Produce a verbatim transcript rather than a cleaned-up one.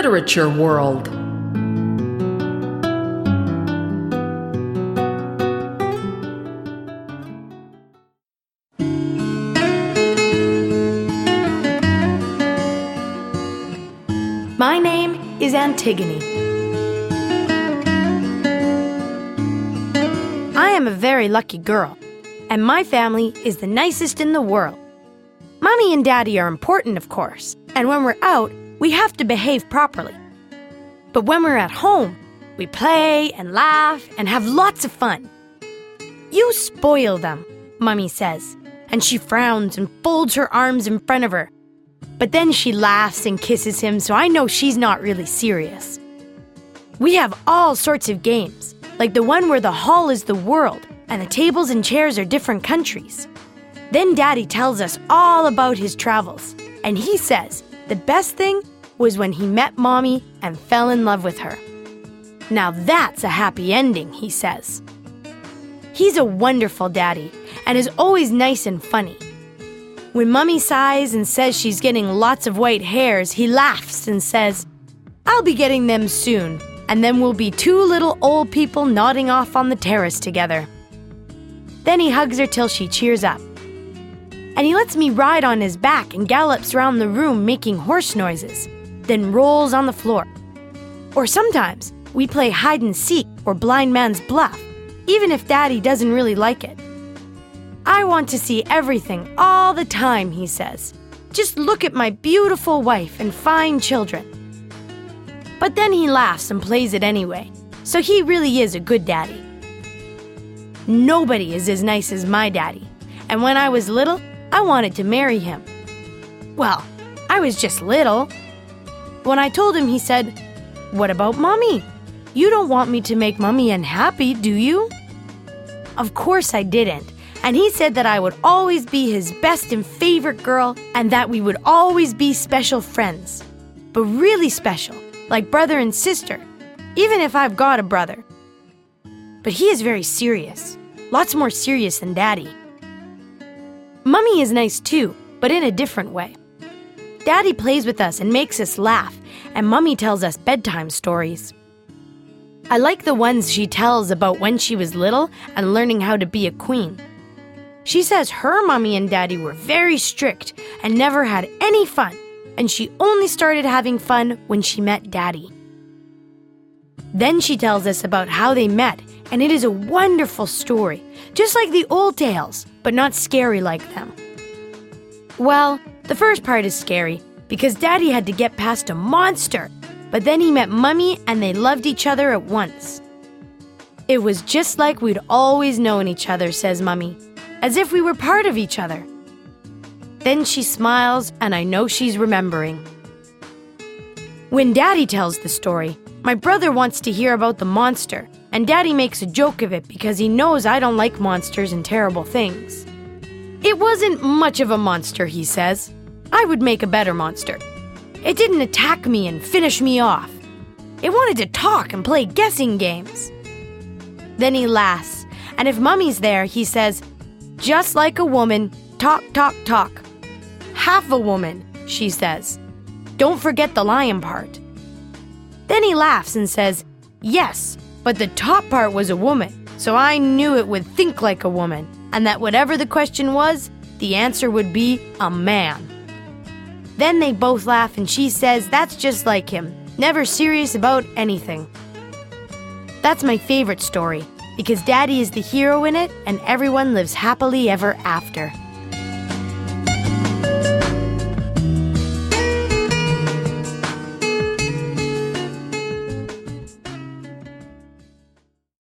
literature world. My name is Antigone. I am a very lucky girl, and my family is the nicest in the world. Mommy and Daddy are important, of course, and when we're out, we have to behave properly. But when we're at home, we play and laugh and have lots of fun. You spoil them, Mommy says, and she frowns and folds her arms in front of her. But then she laughs and kisses him, so I know she's not really serious. We have all sorts of games, like the one where the hall is the world and the tables and chairs are different countries. Then Daddy tells us all about his travels, and he says the best thing was when he met Mommy and fell in love with her. Now that's a happy ending, he says. He's a wonderful daddy and is always nice and funny. When Mommy sighs and says she's getting lots of white hairs, he laughs and says, "I'll be getting them soon, and then we'll be two little old people nodding off on the terrace together." Then he hugs her till she cheers up. And he lets me ride on his back and gallops round the room making horse noises, then rolls on the floor. Or sometimes we play hide and seek or blind man's bluff, even if Daddy doesn't really like it. "I want to see everything all the time," he says. "Just look at my beautiful wife and fine children." But then he laughs and plays it anyway, so he really is a good daddy. Nobody is as nice as my daddy, and when I was little, I wanted to marry him. Well, I was just little. When I told him, he said, "What about Mommy? You don't want me to make Mommy unhappy, do you?" Of course I didn't. And he said that I would always be his best and favorite girl and that we would always be special friends. But really special, like brother and sister, even if I've got a brother. But he is very serious, lots more serious than Daddy. Mommy is nice too, but in a different way. Daddy plays with us and makes us laugh, and Mommy tells us bedtime stories. I like the ones she tells about when she was little and learning how to be a queen. She says her Mommy and Daddy were very strict and never had any fun, and she only started having fun when she met Daddy. Then she tells us about how they met, and it is a wonderful story, just like the old tales, but not scary like them. Well, the first part is scary, because Daddy had to get past a monster, but then he met Mommy and they loved each other at once. It was just like we'd always known each other, says Mommy, as if we were part of each other. Then she smiles, and I know she's remembering. When Daddy tells the story, my brother wants to hear about the monster, and Daddy makes a joke of it because he knows I don't like monsters and terrible things. "It wasn't much of a monster," he says. "I would make a better monster. It didn't attack me and finish me off. It wanted to talk and play guessing games." Then he laughs, and if Mommy's there, he says, "Just like a woman, talk, talk, talk." "Half a woman," she says. "Don't forget the lion part." Then he laughs and says, "Yes, but the top part was a woman, so I knew it would think like a woman, and that whatever the question was, the answer would be a man." Then they both laugh and she says that's just like him, never serious about anything. That's my favorite story, because Daddy is the hero in it and everyone lives happily ever after.